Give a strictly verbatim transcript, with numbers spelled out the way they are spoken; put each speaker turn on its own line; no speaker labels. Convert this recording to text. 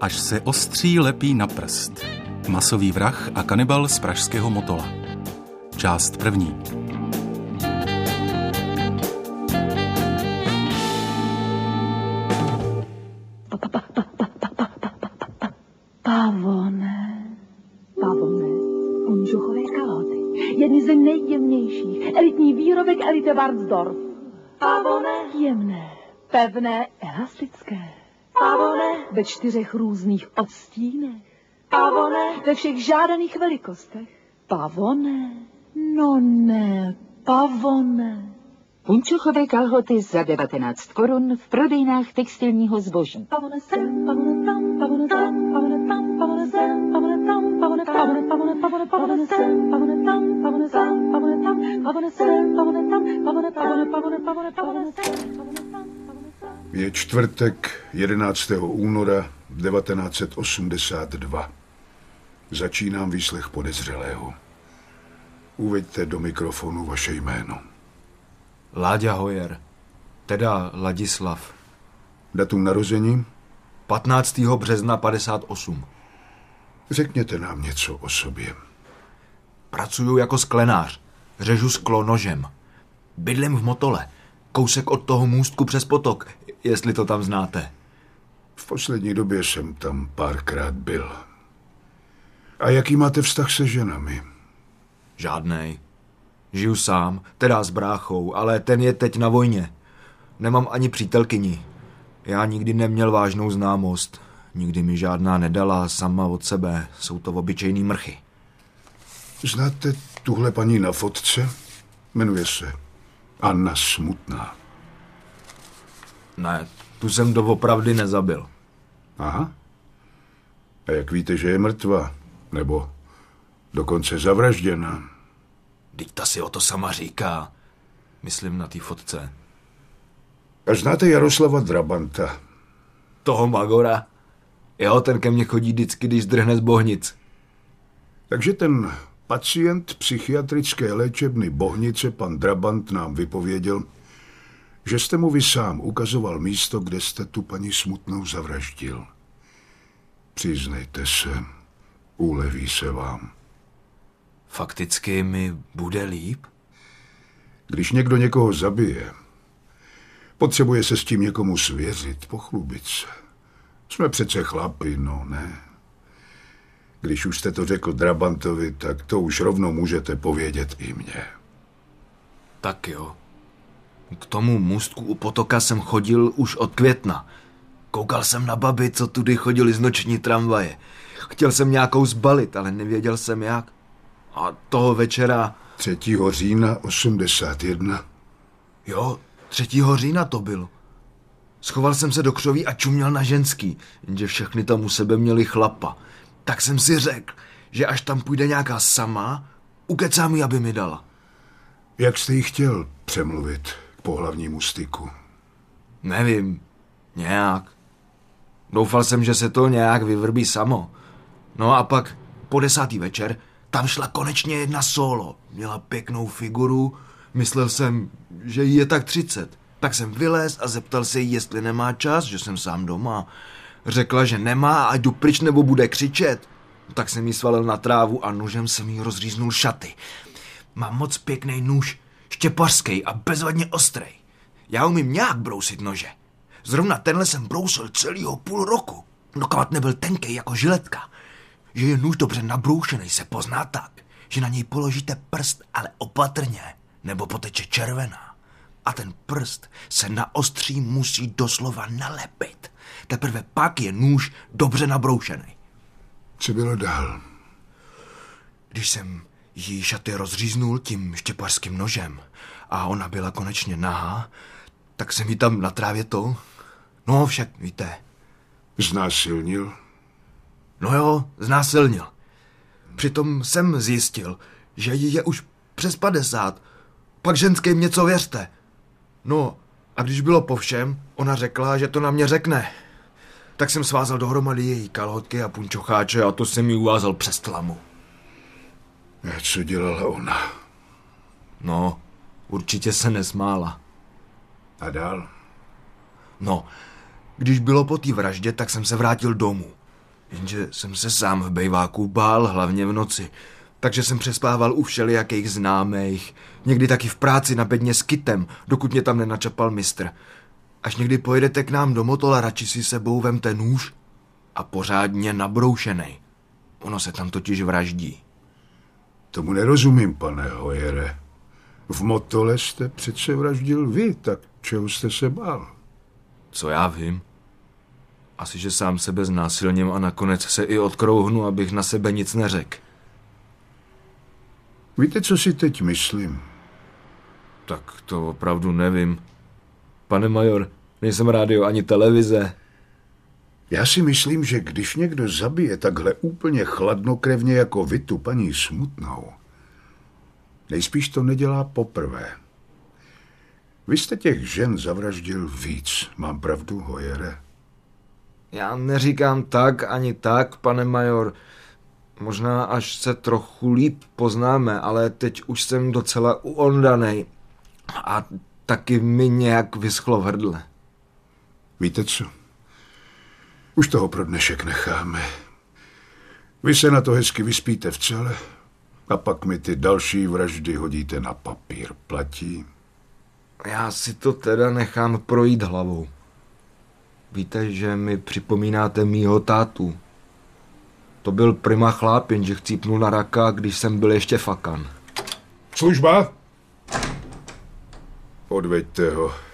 Až se ostří lepí na prst. Masový vrah a kanibal z pražského Motola. Část první.
Pavone, pavone, punčuchové kalhoty. Jedny ze nejjemnějších, elitní výrobek Elite Varnsdorf. Pavone, jemné, pevné, elastické. Pavone, ve čtyřech různých odstínech. Pavone, ve všech žádaných velikostech. Pavone, no ne, pavone.
Punčuchové kalhoty za devatenáct korun v prodejnách textilního zboží.
Pavone sem, pavone tam, pavone tam, pavone tam, pavone sem, pavone tam, pavone, pavone, pavone, pavone, pavone sem, pavone tam, pavone sem, pavone tam, pavone sem, pavone tam, pavone, pavone, pavone, pavone, pavone sem, pavone tam, pavone sem.
Je čtvrtek jedenáctého února devatenáct set osmdesát dva. Začínám výslech podezřelého. Uveďte do mikrofonu vaše jméno.
Láďa Hojer, teda Ladislav.
Datum narození?
patnáctého března padesát osm.
Řekněte nám něco o sobě.
Pracuju jako sklenář, řežu sklo nožem. Bydlím v Motole, kousek od toho můstku přes potok, jestli to tam znáte.
V poslední době jsem tam párkrát byl. A jaký máte vztah se ženami?
Žádnej. Žiju sám, teda s bráchou, ale ten je teď na vojně. Nemám ani přítelkyni. Já nikdy neměl vážnou známost. Nikdy mi žádná nedala sama od sebe. Jsou to obyčejný mrchy.
Znáte tuhle paní na fotce? Jmenuje se Anna Smutná.
Ne, tu jsem doopravdy nezabil.
Aha. A jak víte, že je mrtvá? Nebo dokonce zavražděná?
Vždyť ta si o to sama říká. Myslím na té fotce.
A znáte Jaroslava Drabanta?
Toho Magora? Jo, ten ke mně chodí vždycky, když zdrhne z Bohnic.
Takže ten pacient psychiatrické léčebny Bohnice, pan Drabant, nám vypověděl, že jste mu vy sám ukazoval místo, kde jste tu paní Smutnou zavraždil. Přiznejte se, uleví se vám.
Fakticky mi bude líp?
Když někdo někoho zabije, potřebuje se s tím někomu svěřit, pochlubit se. Jsme přece chlapi, no ne? Když už jste to řekl Drabantovi, tak to už rovnou můžete povědět i mně.
Tak jo. K tomu můstku u potoka jsem chodil už od května. Koukal jsem na baby, co tudy chodili z noční tramvaje. Chtěl jsem nějakou zbalit, ale nevěděl jsem jak. A toho večera...
třetího října osmdesát jedna.
Jo, třetího října to bylo. Schoval jsem se do křoví a čuměl na ženský, jenže všechny tam u sebe měli chlapa. Tak jsem si řekl, že až tam půjde nějaká sama, ukecám ji, aby mi dala.
Jak jste jí chtěl přemluvit k pohlavnímu styku?
Nevím, nějak. Doufal jsem, že se to nějak vyvrbí samo. No a pak po desátý večer tam šla konečně jedna solo. Měla pěknou figuru, myslel jsem, že jí je tak třicet. Tak jsem vylez a zeptal se jí, jestli nemá čas, že jsem sám doma. Řekla, že nemá a jdu pryč, nebo bude křičet. Tak jsem jí svalil na trávu a nožem jsem jí rozříznul šaty. Mám moc pěkný nůž, štěpařský a bezvadně ostrej. Já umím nějak brousit nože. Zrovna tenhle jsem brousil celýho půl roku, dokud nebyl tenkej jako žiletka. Že je nůž dobře nabroušený, se pozná tak, že na něj položíte prst, ale opatrně, nebo poteče červená. A ten prst se na ostří musí doslova nalepit. Teprve pak je nůž dobře nabroušený.
Co bylo dál?
Když jsem jí šaty rozříznul tím štěpařským nožem a ona byla konečně nahá, tak jsem jí tam na trávě to... No však víte.
Znásilnil?
No jo, znásilnil. Přitom jsem zjistil, že jí je už přes padesát. Pak ženským něco věřte. No a když bylo po všem, ona řekla, že to na mě řekne. Tak jsem svázal dohromady její kalhotky a punčocháče a to jsem jí uvázal přes tlamu.
A co dělala ona?
No, určitě se nesmála.
A dál?
No, když bylo po té vraždě, tak jsem se vrátil domů. Jenže jsem se sám v bejváku bál, hlavně v noci. Takže jsem přespával u všelijakých známých. Někdy taky v práci na bedně s kytem, dokud mě tam nenačapal mistr. Až někdy pojedete k nám do Motola, radši si sebou vemte nůž a pořádně nabroušenej. Ono se tam totiž vraždí.
Tomu nerozumím, pane Hoyere. V Motole jste přece vraždil vy, tak čeho jste se bál?
Co já vím? Asi, že sám sebe znásilním a nakonec se i odkrouhnu, abych na sebe nic neřekl.
Víte, co si teď myslím?
Tak to opravdu nevím. Pane major, nejsem rádio ani televize.
Já si myslím, že když někdo zabije takhle úplně chladnokrevně jako vy tu paní Smutnou, nejspíš to nedělá poprvé. Vy jste těch žen zavraždil víc, mám pravdu, Hoyere?
Já neříkám tak ani tak, pane major. Možná až se trochu líp poznáme, ale teď už jsem docela uondanej. A taky mi nějak vyschlo v hrdle.
Víte co? Už toho pro dnešek necháme. Vy se na to hezky vyspíte v cele a pak mi ty další vraždy hodíte na papír. Platí?
Já si to teda nechám projít hlavou. Víte, že mi připomínáte mýho tátu. To byl prima chláp, jenže chcípnul na raka, když jsem byl ještě fakan.
Služba? Odveďte ho.